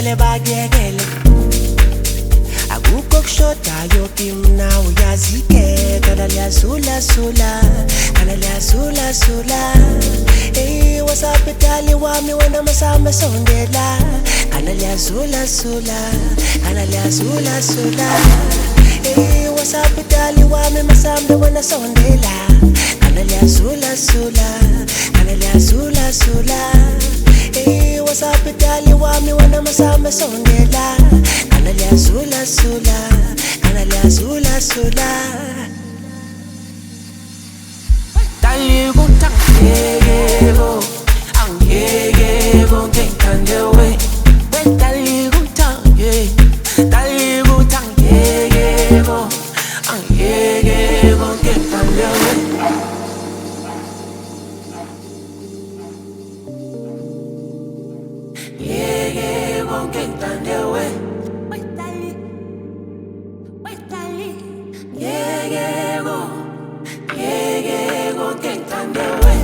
vele bakuyekele. Akukho kushodayo kimna uyazike. Kana liyazula-zula, kana liyazula-zula. Hey, wasapitali wami wena masama sondela. Kana liyazula-zula, kana liyazula-zula. Hey, wasapitali wami masama wena sondela. Kana liyazula-zula, kana liyazula-zula. Hey, wasapitali wami wena masama sondela. Kana liyazula-zula, kana liyazula-zula. Dali kutang yego, ang yego ngekande we. Dali kutang ye, dali kutang yego, ang yego ngekande we. Yego ngekande we. Yego, yego ngekande we.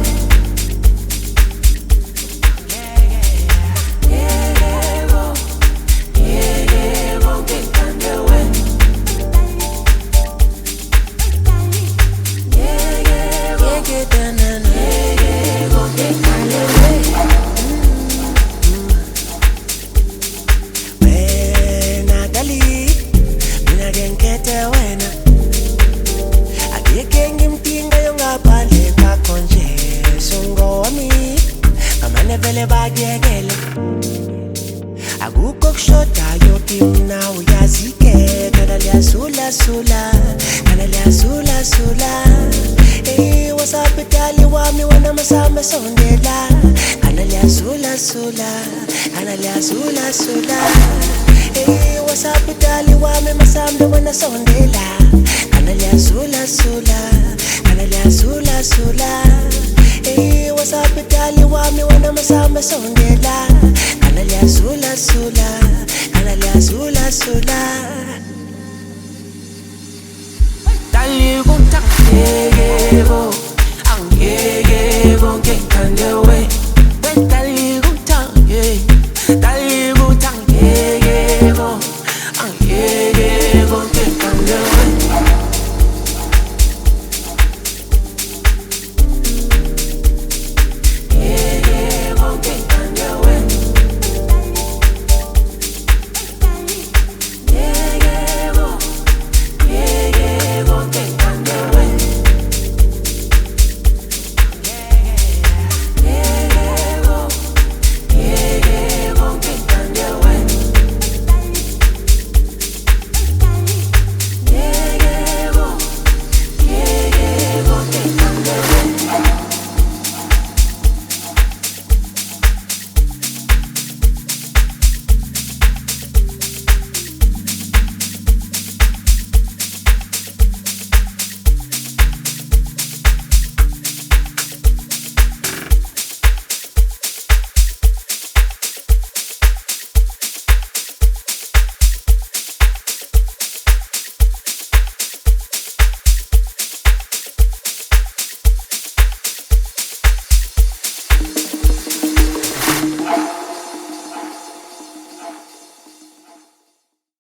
Vele bakuyekele. Akukho kushodayo kimna uyazike. Kana liyazula-zula, kana liyazula-zula. Hey, wasapitali wami wena masama sondela. Kana liyazula-zula, kana liyazula-zula. Hey, wasapitali wami masama wena sondela. Kana liyazula-zula, kana liyazula-zula. Hey, wasapitali wami wena masama sondela. Kana liyazula-zula, kana liyazula-zula. Dali kutang yego, ang yego ngekande we.